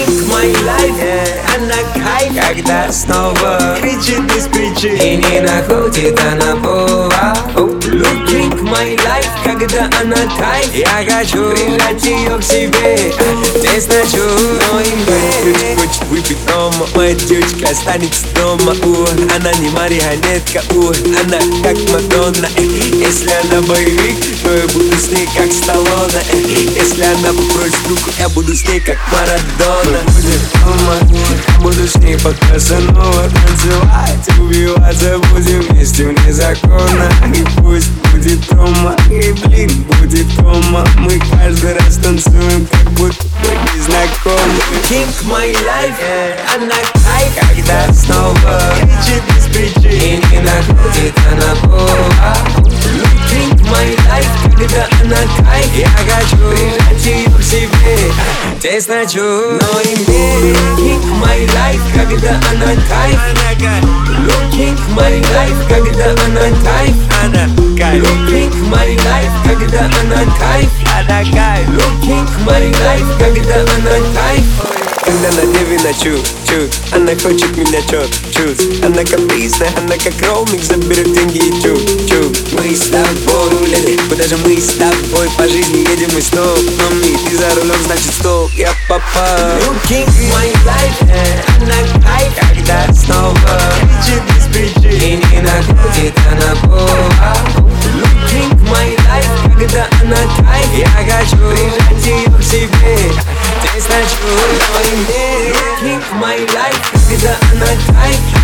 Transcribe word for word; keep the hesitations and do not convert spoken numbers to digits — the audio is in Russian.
Looking my life, yeah. Она кайф, когда снова кричит без причин и не находит она повод. Looking my life, когда она кайф, я хочу прижать ее к себе, тесно чую, но им верить. Хочет выпить дома, моя девочка останется дома. У, она не марионетка, у, она как Мадонна. Если она боевик, то я буду с ней как Сталлоне. Если она попросит руку, я буду с ней как Марадона. Будет дома, я буду с ней пока снова танцевать, убиваться будем вместе вне закона. И пусть будет дома, и блин, будет дома. Мы каждый раз танцуем, как будто мы не знакомы. King my life, yeah. Она кайф, когда снова кричит без причин и не находит она повод. King my life, когда она кайф, я хочу прижать ее к себе, тесно чую, но им верить. King my life, когда она кайф, Looking my life, когда она кайф, она кайф. Looking my life, когда она кайф, она кайф. Looking my life, когда она кайф. Когда на деве ночую, чуть, она хочет меня чуть-чуть. Она капризная, она как роуминг, заберет деньги и чуть-чуть. Мы с тобой, куда же мы с тобой по жизни едем мы стоп. Мами, ты за рулем, значит стоп, я попал. Looking my life, yeah. Она кайф, когда снова кричит без причин и не находит она повод. Looking my life, когда она кайф, я хочу прижать ее к себе, тесно чую, но им верить. Looking my life, когда она кайф,